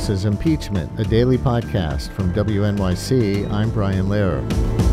This is Impeachment, a daily podcast from WNYC. I'm Brian Lehrer.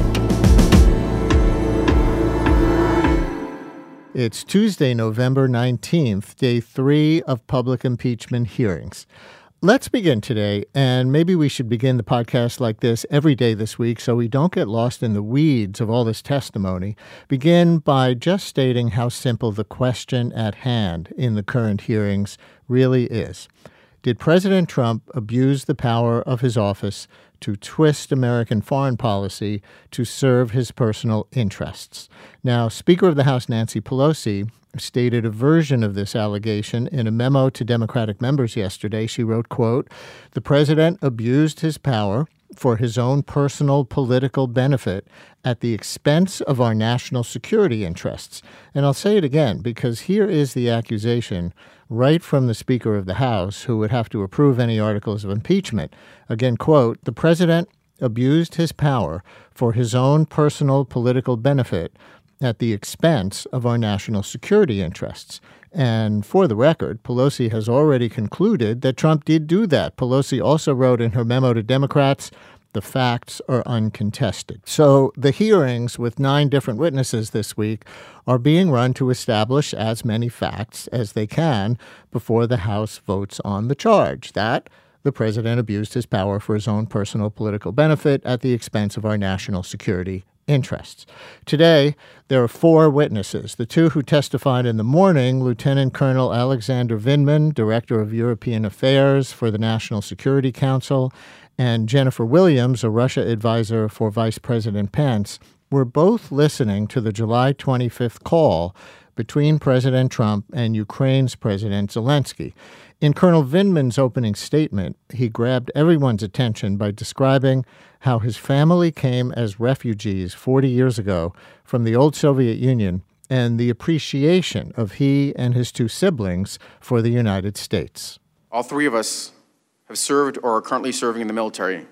It's Tuesday, November 19th, day 3 of public impeachment hearings. Let's begin today, and maybe we should begin the podcast like this every day this week so we don't get lost in the weeds of all this testimony. Begin by just stating how simple the question at hand in the current hearings really is. Did President Trump abuse the power of his office to twist American foreign policy to serve his personal interests? Now, Speaker of the House Nancy Pelosi stated a version of this allegation in a memo to Democratic members yesterday. She wrote, quote, "The president abused his power for his own personal political benefit at the expense of our national security interests." And I'll say it again, because here is the accusation right from the Speaker of the House, who would have to approve any articles of impeachment. Again, quote, "The president abused his power for his own personal political benefit at the expense of our national security interests." And for the record, Pelosi has already concluded that Trump did do that. Pelosi also wrote in her memo to Democrats, "The facts are uncontested." So the hearings with 9 different witnesses this week are being run to establish as many facts as they can before the House votes on the charge that the president abused his power for his own personal political benefit at the expense of our national security interests. Today, there are 4 witnesses. The 2 who testified in the morning, Lieutenant Colonel Alexander Vindman, Director of European Affairs for the National Security Council, and Jennifer Williams, a Russia advisor for Vice President Pence, were both listening to the July 25th call between President Trump and Ukraine's President Zelensky. In Colonel Vindman's opening statement, he grabbed everyone's attention by describing how his family came as refugees 40 years ago from the old Soviet Union and the appreciation of he and his 2 siblings for the United States. All 3 of us have served or are currently serving in the military.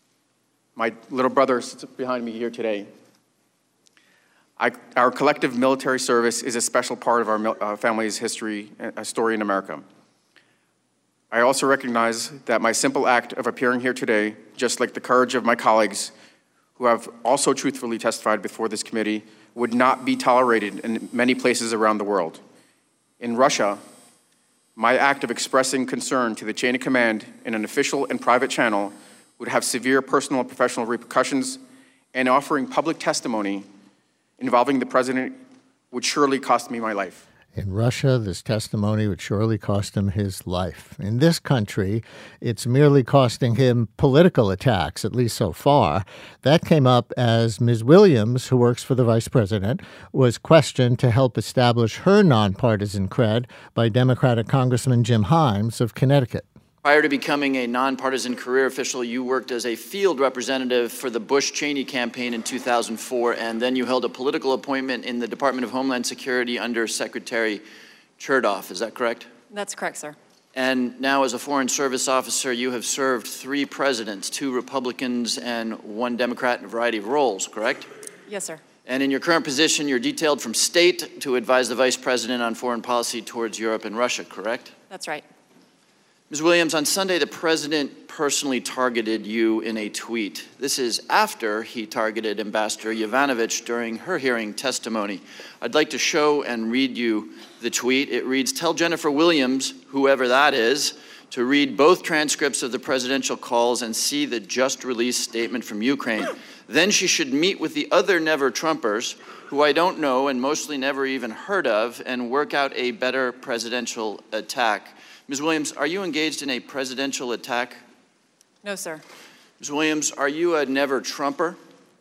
My little brother sits behind me here today. Our collective military service is a special part of our family's history, a story in America. I also recognize that my simple act of appearing here today, just like the courage of my colleagues who have also truthfully testified before this committee, would not be tolerated in many places around the world. In Russia, my act of expressing concern to the chain of command in an official and private channel would have severe personal and professional repercussions, and offering public testimony involving the president would surely cost me my life. In Russia, this testimony would surely cost him his life. In this country, it's merely costing him political attacks, at least so far. That came up as Ms. Williams, who works for the vice president, was questioned to help establish her nonpartisan cred by Democratic Congressman Jim Himes of Connecticut. Prior to becoming a nonpartisan career official, you worked as a field representative for the Bush-Cheney campaign in 2004, and then you held a political appointment in the Department of Homeland Security under Secretary Chertoff. Is that correct? That's correct, sir. And now as a Foreign Service officer, you have served 3 presidents, 2 Republicans and 1 Democrat in a variety of roles, correct? Yes, sir. And in your current position, you're detailed from state to advise the vice president on foreign policy towards Europe and Russia, correct? That's right. Ms. Williams, on Sunday, the president personally targeted you in a tweet. This is after he targeted Ambassador Yovanovitch during her hearing testimony. I'd like to show and read you the tweet. It reads, "Tell Jennifer Williams, whoever that is, to read both transcripts of the presidential calls and see the just-released statement from Ukraine. Then she should meet with the other never-Trumpers, who I don't know and mostly never even heard of, and work out a better presidential attack." Ms. Williams, are you engaged in a presidential attack? No, sir. Ms. Williams, are you a never-Trumper?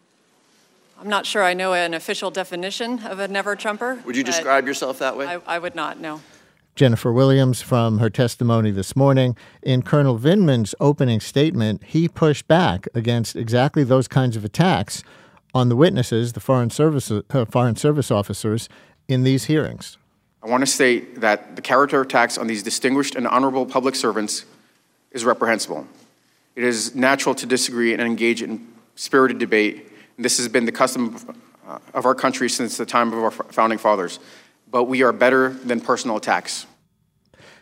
I'm not sure I know an official definition of a never-Trumper. Would you describe yourself that way? I would not, no. Jennifer Williams from her testimony this morning. In Colonel Vindman's opening statement, he pushed back against exactly those kinds of attacks on the witnesses, the Foreign Service officers, in these hearings. I want to state that the character attacks on these distinguished and honorable public servants is reprehensible. It is natural to disagree and engage in spirited debate, and this has been the custom of our country since the time of our founding fathers. But we are better than personal attacks.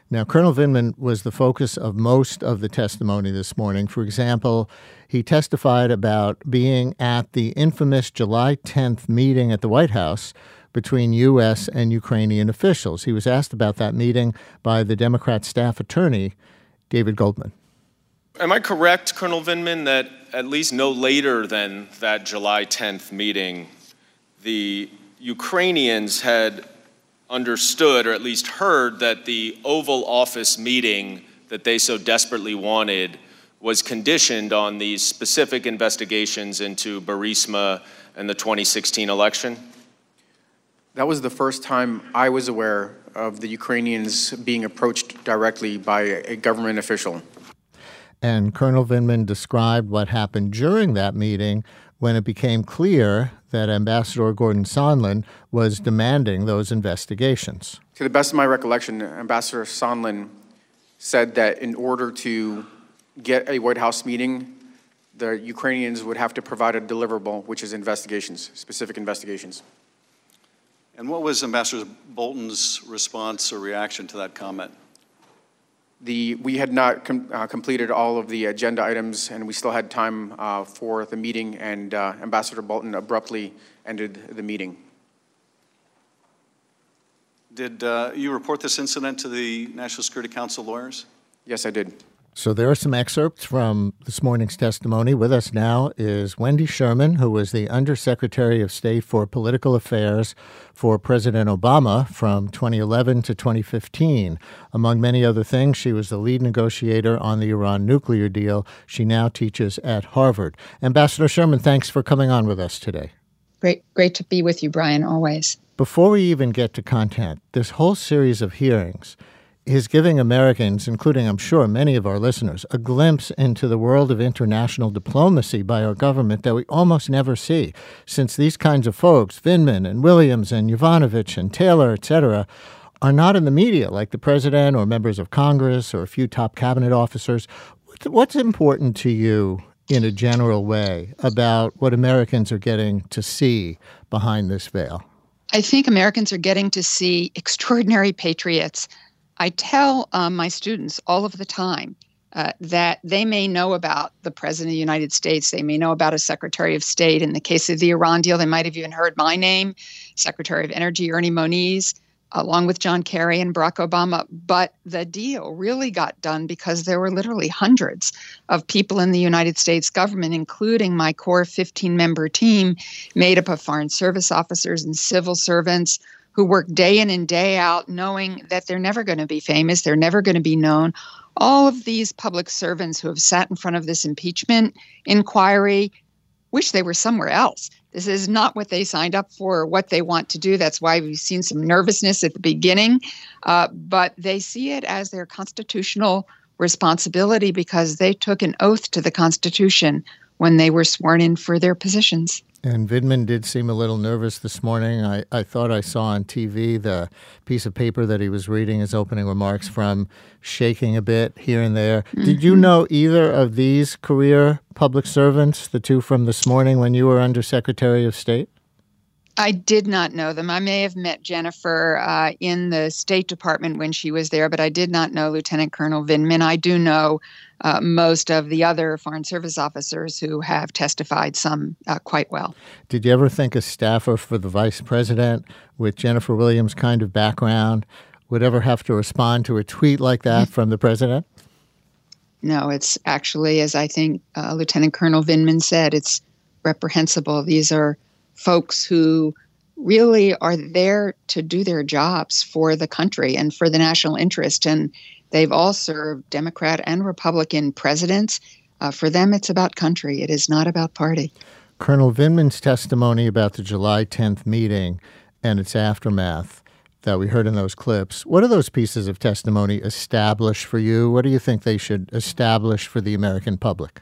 Now, Colonel Vindman was the focus of most of the testimony this morning. For example, he testified about being at the infamous July 10th meeting at the White House between U.S. and Ukrainian officials. He was asked about that meeting by the Democrat staff attorney, David Goldman. Am I correct, Colonel Vindman, that at least no later than that July 10th meeting, the Ukrainians had understood, or at least heard, that the Oval Office meeting that they so desperately wanted was conditioned on these specific investigations into Burisma and the 2016 election? That was the first time I was aware of the Ukrainians being approached directly by a government official. And Colonel Vindman described what happened during that meeting when it became clear that Ambassador Gordon Sondland was demanding those investigations. To the best of my recollection, Ambassador Sondland said that in order to get a White House meeting, the Ukrainians would have to provide a deliverable, which is investigations, specific investigations. And what was Ambassador Bolton's response or reaction to that comment? We had not completed all of the agenda items, and we still had time for the meeting, and Ambassador Bolton abruptly ended the meeting. Did you report this incident to the National Security Council lawyers? Yes, I did. So there are some excerpts from this morning's testimony. With us now is Wendy Sherman, who was the Undersecretary of State for Political Affairs for President Obama from 2011 to 2015. Among many other things, she was the lead negotiator on the Iran nuclear deal. She now teaches at Harvard. Ambassador Sherman, thanks for coming on with us today. Great to be with you, Brian, always. Before we even get to content, this whole series of hearings is giving Americans, including, I'm sure, many of our listeners, a glimpse into the world of international diplomacy by our government that we almost never see, since these kinds of folks, Vindman and Williams and Yovanovitch and Taylor, etc., are not in the media like the president or members of Congress or a few top cabinet officers. What's important to you in a general way about what Americans are getting to see behind this veil? I think Americans are getting to see extraordinary patriots. I tell my students all of the time that they may know about the President of the United States. They may know about a Secretary of State. In the case of the Iran deal, they might have even heard my name, Secretary of Energy Ernie Moniz, along with John Kerry and Barack Obama. But the deal really got done because there were literally hundreds of people in the United States government, including my core 15-member team made up of Foreign Service officers and civil servants who work day in and day out knowing that they're never going to be famous, they're never going to be known. All of these public servants who have sat in front of this impeachment inquiry wish they were somewhere else. This is not what they signed up for or what they want to do. That's why we've seen some nervousness at the beginning. But they see it as their constitutional responsibility because they took an oath to the Constitution when they were sworn in for their positions. And Vindman did seem a little nervous this morning. I thought I saw on TV the piece of paper that he was reading his opening remarks from shaking a bit here and there. Mm-hmm. Did you know either of these career public servants, the two from this morning when you were Undersecretary of State? I did not know them. I may have met Jennifer in the State Department when she was there, but I did not know Lieutenant Colonel Vindman. I do know most of the other Foreign Service officers who have testified, some quite well. Did you ever think a staffer for the vice president with Jennifer Williams' kind of background would ever have to respond to a tweet like that from the president? No, it's actually, as I think Lieutenant Colonel Vindman said, it's reprehensible. These are folks who really are there to do their jobs for the country and for the national interest. And they've all served Democrat and Republican presidents. For them, it's about country. It is not about party. Colonel Vindman's testimony about the July 10th meeting and its aftermath that we heard in those clips, what do those pieces of testimony establish for you? What do you think they should establish for the American public?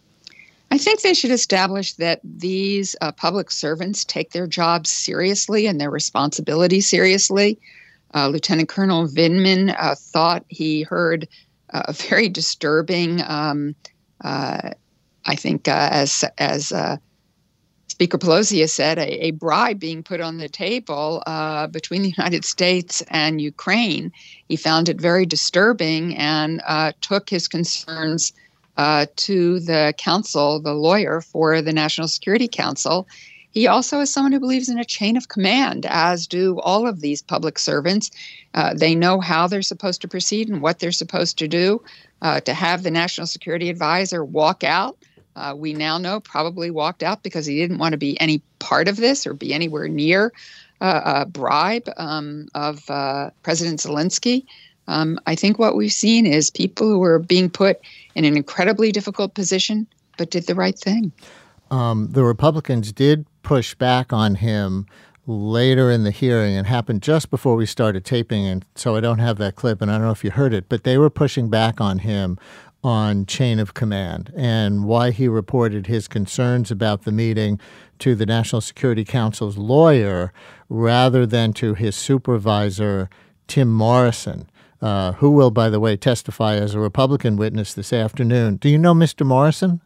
I think they should establish that these public servants take their jobs seriously and their responsibility seriously. Lieutenant Colonel Vindman thought he heard a very disturbing, I think, as Speaker Pelosi has said, a bribe being put on the table between the United States and Ukraine. He found it very disturbing and took his concerns to the counsel, the lawyer for the National Security Council. He also is someone who believes in a chain of command, as do all of these public servants. They know how they're supposed to proceed and what they're supposed to do. To have the National Security Advisor walk out, we now know probably walked out because he didn't want to be any part of this or be anywhere near a bribe of President Zelensky. I think what we've seen is people who are being put in an incredibly difficult position, but did the right thing. The Republicans did push back on him later in the hearing. It happened just before we started taping, and so I don't have that clip, and I don't know if you heard it, but they were pushing back on him on chain of command and why he reported his concerns about the meeting to the National Security Council's lawyer rather than to his supervisor, Tim Morrison, who will, by the way, testify as a Republican witness this afternoon. Do you know Mr. Morrison?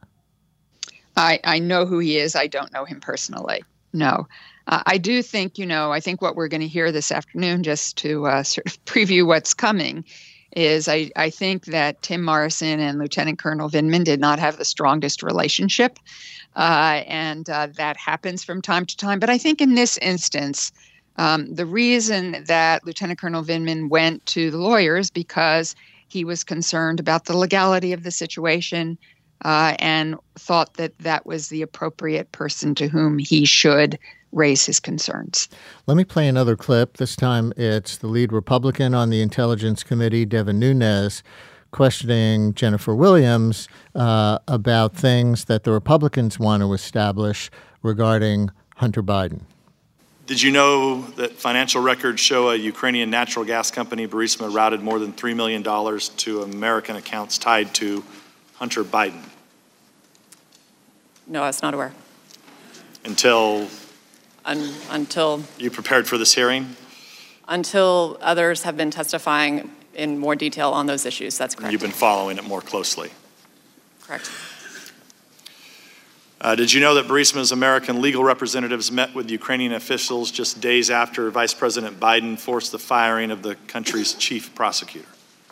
I know who he is. I don't know him personally. No. I do think, I think what we're going to hear this afternoon, just to sort of preview what's coming, is I think that Tim Morrison and Lieutenant Colonel Vindman did not have the strongest relationship. And that happens from time to time. But I think in this instance, the reason that Lieutenant Colonel Vindman went to the lawyers because he was concerned about the legality of the situation and thought that that was the appropriate person to whom he should raise his concerns. Let me play another clip. This time it's the lead Republican on the Intelligence Committee, Devin Nunes, questioning Jennifer Williams about things that the Republicans want to establish regarding Hunter Biden. Did you know that financial records show a Ukrainian natural gas company, Burisma, routed more than $3 million to American accounts tied to Hunter Biden? No, I was not aware. Until you prepared for this hearing? Until others have been testifying in more detail on those issues. That's correct. You've been following it more closely. Correct. Did you know that Burisma's American legal representatives met with Ukrainian officials just days after Vice President Biden forced the firing of the country's chief prosecutor?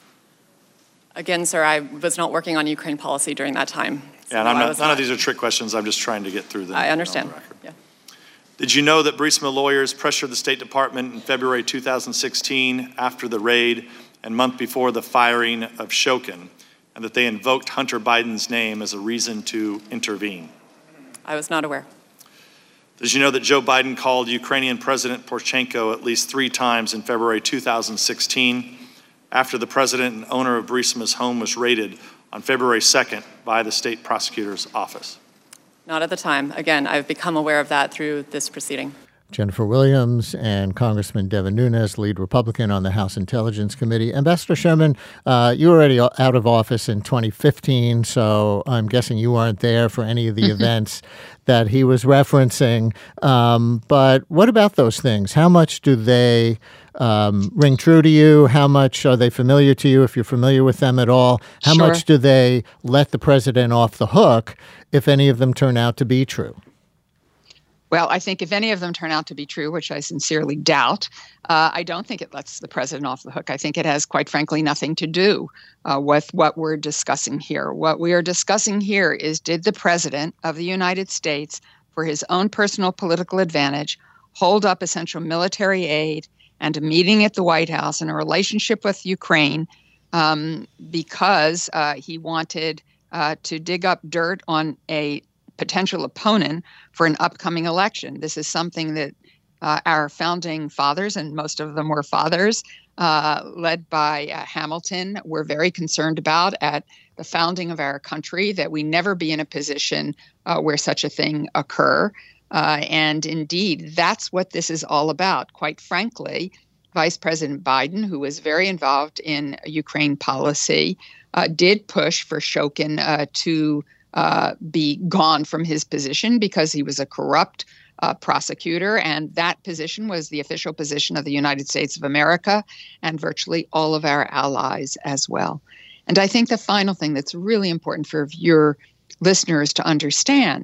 Again, sir, I was not working on Ukraine policy during that time. So yeah, and none of these are trick questions. I'm just trying to get through them. I understand. Yeah. Did you know that Burisma lawyers pressured the State Department in February 2016 after the raid and month before the firing of Shokin, and that they invoked Hunter Biden's name as a reason to intervene? I was not aware. Did you know that Joe Biden called Ukrainian President Poroshenko at least 3 times in February 2016 after the president and owner of Burisma's home was raided on February 2nd by the state prosecutor's office? Not at the time. Again, I've become aware of that through this proceeding. Jennifer Williams and Congressman Devin Nunes, lead Republican on the House Intelligence Committee. Ambassador Sherman, you were already out of office in 2015, so I'm guessing you weren't there for any of the events that he was referencing. But what about those things? How much do they ring true to you? How much are they familiar to you, if you're familiar with them at all? How Sure. much do they let the president off the hook if any of them turn out to be true? Well, I think if any of them turn out to be true, which I sincerely doubt, I don't think it lets the president off the hook. I think it has, quite frankly, nothing to do with what we're discussing here. What we are discussing here is, did the president of the United States, for his own personal political advantage, hold up essential military aid and a meeting at the White House and a relationship with Ukraine because he wanted to dig up dirt on a potential opponent for an upcoming election? This is something that our founding fathers, and most of them were fathers, led by Hamilton, were very concerned about at the founding of our country, that we never be in a position where such a thing occur. And indeed, that's what this is all about. Quite frankly, Vice President Biden, who was very involved in Ukraine policy, did push for Shokin to be gone from his position because he was a corrupt prosecutor, and that position was the official position of the United States of America and virtually all of our allies as well. And I think the final thing that's really important for your listeners to understand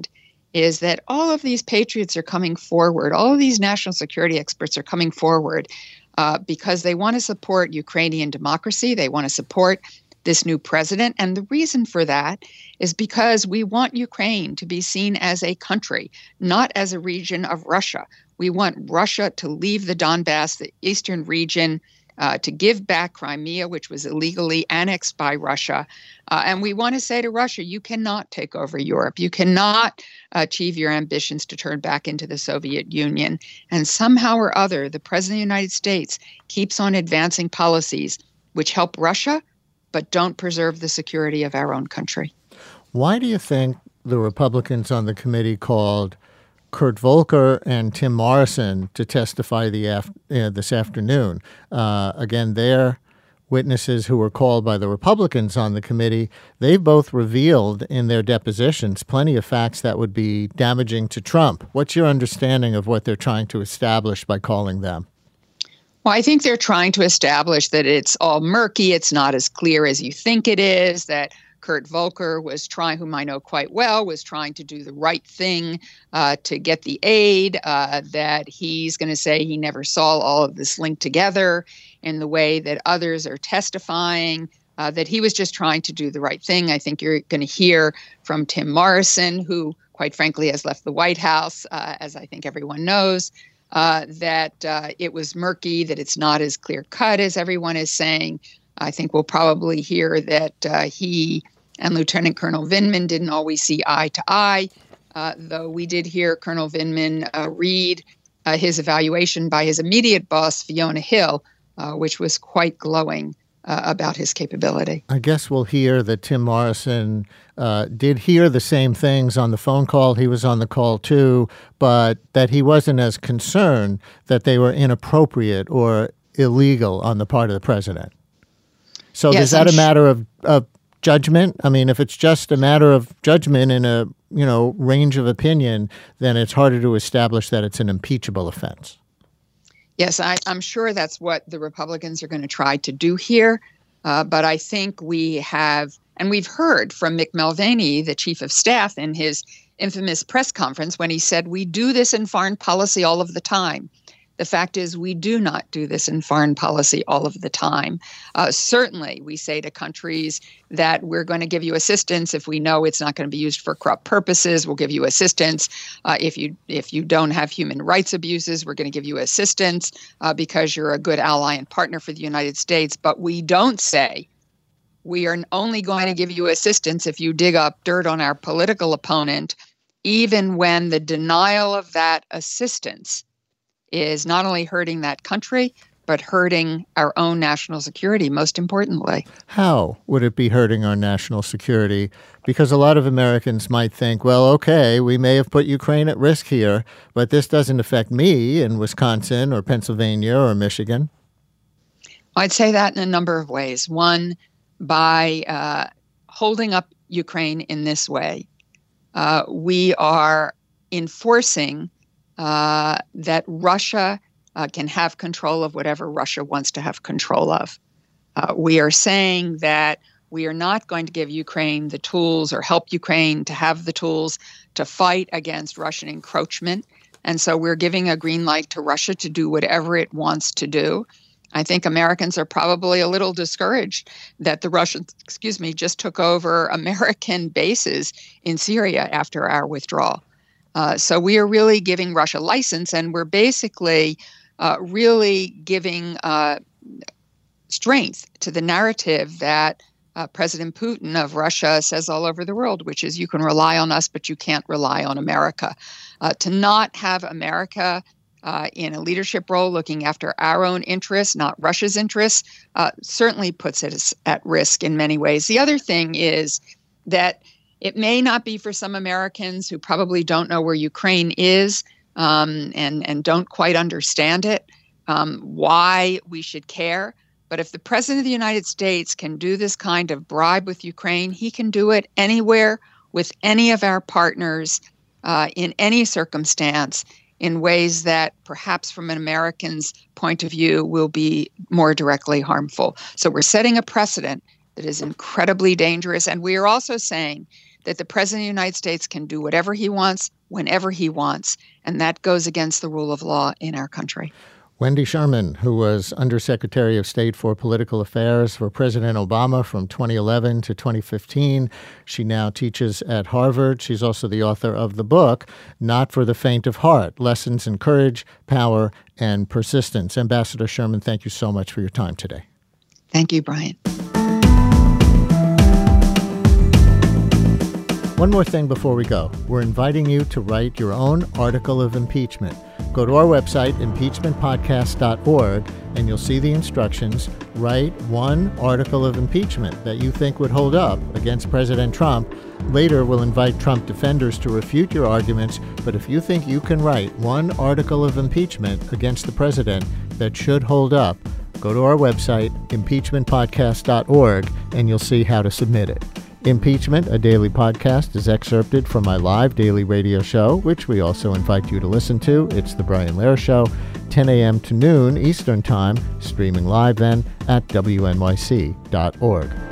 is that all of these patriots are coming forward, all of these national security experts are coming forward because they want to support Ukrainian democracy. They want to support this new president. And the reason for that is because we want Ukraine to be seen as a country, not as a region of Russia. We want Russia to leave the Donbass, the eastern region, to give back Crimea, which was illegally annexed by Russia. And we want to say to Russia, you cannot take over Europe. You cannot achieve your ambitions to turn back into the Soviet Union. And somehow or other, the President of the United States keeps on advancing policies which help Russia, but don't preserve the security of our own country. Why do you think the Republicans on the committee called Kurt Volker and Tim Morrison to testify this afternoon? Again, they're witnesses who were called by the Republicans on the committee. They've both revealed in their depositions plenty of facts that would be damaging to Trump. What's your understanding of what they're trying to establish by calling them? Well, I think they're trying to establish that it's all murky. It's not as clear as you think it is, that Kurt Volker was trying, whom I know quite well, was trying to do the right thing to get the aid, that he's going to say he never saw all of this linked together in the way that others are testifying, that he was just trying to do the right thing. I think you're going to hear from Tim Morrison, who, quite frankly, has left the White House, as I think everyone knows, that it was murky, that it's not as clear cut as everyone is saying. I think we'll probably hear that he and Lieutenant Colonel Vindman didn't always see eye to eye, though we did hear Colonel Vindman read his evaluation by his immediate boss, Fiona Hill, which was quite glowing about his capability. I guess we'll hear that Tim Morrison did hear the same things on the phone call. He was on the call too, but that he wasn't as concerned that they were inappropriate or illegal on the part of the president. So yes, is that a matter of judgment? I mean, if it's just a matter of judgment in a range of opinion, then it's harder to establish that it's an impeachable offense. Yes, I'm sure that's what the Republicans are going to try to do here. But I think we have, and we've heard from Mick Mulvaney, the chief of staff, in his infamous press conference when he said, we do this in foreign policy all of the time. The fact is, we do not do this in foreign policy all of the time. Certainly, we say to countries that we're going to give you assistance if we know it's not going to be used for corrupt purposes. We'll give you assistance if you don't have human rights abuses. We're going to give you assistance because you're a good ally and partner for the United States. But we don't say we are only going to give you assistance if you dig up dirt on our political opponent, even when the denial of that assistance is not only hurting that country, but hurting our own national security, most importantly. How would it be hurting our national security? Because a lot of Americans might think, well, okay, we may have put Ukraine at risk here, but this doesn't affect me in Wisconsin or Pennsylvania or Michigan. I'd say that in a number of ways. One, by holding up Ukraine in this way, we are enforcing that Russia can have control of whatever Russia wants to have control of. We are saying that we are not going to give Ukraine the tools or help Ukraine to have the tools to fight against Russian encroachment. And so we're giving a green light to Russia to do whatever it wants to do. I think Americans are probably a little discouraged that the Russians, just took over American bases in Syria after our withdrawal. So we are really giving Russia license, and we're basically really giving strength to the narrative that President Putin of Russia says all over the world, which is you can rely on us, but you can't rely on America. To not have America in a leadership role looking after our own interests, not Russia's interests, certainly puts it at risk in many ways. The other thing is that it may not be for some Americans who probably don't know where Ukraine is and don't quite understand it, why we should care. But if the President of the United States can do this kind of bribe with Ukraine, he can do it anywhere with any of our partners in any circumstance in ways that perhaps from an American's point of view will be more directly harmful. So we're setting a precedent that is incredibly dangerous. And we are also saying that the President of the United States can do whatever he wants, whenever he wants, and that goes against the rule of law in our country. Wendy Sherman, who was Undersecretary of State for Political Affairs for President Obama from 2011 to 2015. She now teaches at Harvard. She's also the author of the book, Not for the Faint of Heart, Lessons in Courage, Power, and Persistence. Ambassador Sherman, thank you so much for your time today. Thank you, Brian. One more thing before we go. We're inviting you to write your own article of impeachment. Go to our website, impeachmentpodcast.org, and you'll see the instructions. Write one article of impeachment that you think would hold up against President Trump. Later, we'll invite Trump defenders to refute your arguments, but if you think you can write one article of impeachment against the president that should hold up, go to our website, impeachmentpodcast.org, and you'll see how to submit it. Impeachment, a daily podcast, is excerpted from my live daily radio show, which we also invite you to listen to. It's The Brian Lehrer Show, 10 a.m. to noon Eastern Time, streaming live then at WNYC.org.